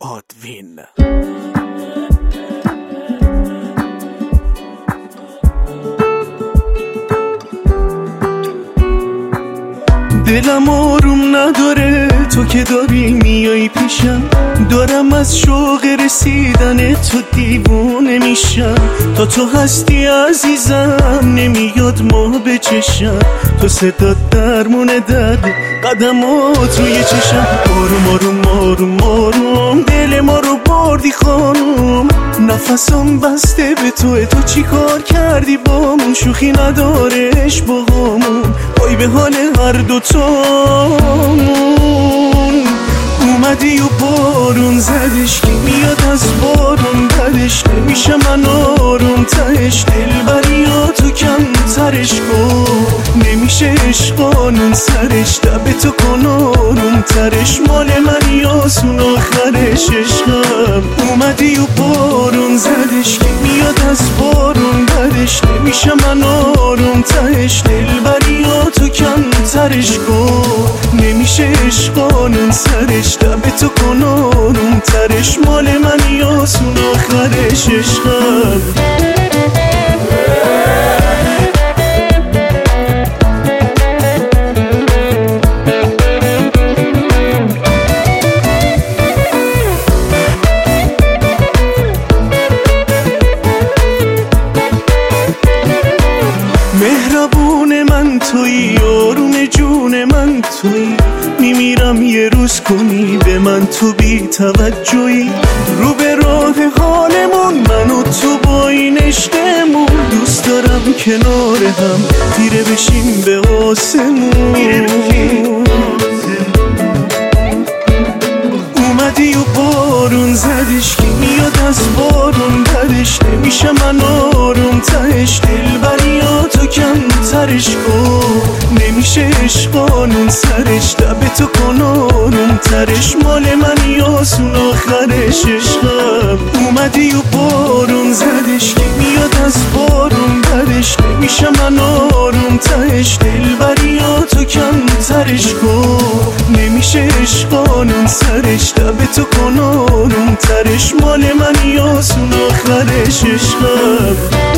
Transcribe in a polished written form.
آدوین. دلم آروم نداره تو که داری میای پیشم، دارم از شوق رسیدن تو دیوونه میشم. تا تو هستی عزیزم نمیاد ما به چشم، تو صدات درمون درد قدمات روی چشم. آروم آروم آروم آروم دل ما رو بردی خانوم، نفسم بسته به تو چی کار کردی بامون؟ شوخی ندارش باهامون، وای به حال هر دوتامون. اومدی و بارون زدش که میاد از بارون بدش، نمیشه من آروم تهش دلبریاتو کم ترش کن، نمیشه عشقانون سرش دب تو کن آروم ترش، مال من یاسون آخرش عشقم. اومدی و بارون زدش که میاد از بارون بدش، نمیشه من آروم تهش دلبریاتو کم ترش کن، نمیشه عشقانون سرش دب تو کن آروم ترش، مال من یاسون آخرش عشقم. مهربون من تویی، آروم جون من تویی، میمیرم یه روز کنی به من تو بی توجهی. رو به راه حالمون من و تو با این عشقمون، دوست دارم کنار هم تیره بشیم به آسمون. اومدی و بارون زدش که میاد از بارون بدش، نمیشه من آروم تهش دلبریاتو کم ترش کن، نمیشه عشقانون سرش دب تو کن آروم ترش، مال من یاسون آخرش عشقم. اومدی و بارون زدش که میاد از بارون بدش، نمیشه من آروم تهش دلبریاتو کم ترش کن، نمیشه عشقانون سرش دب تو کن آروم ترش، مال من یاسون آخرش عشقم.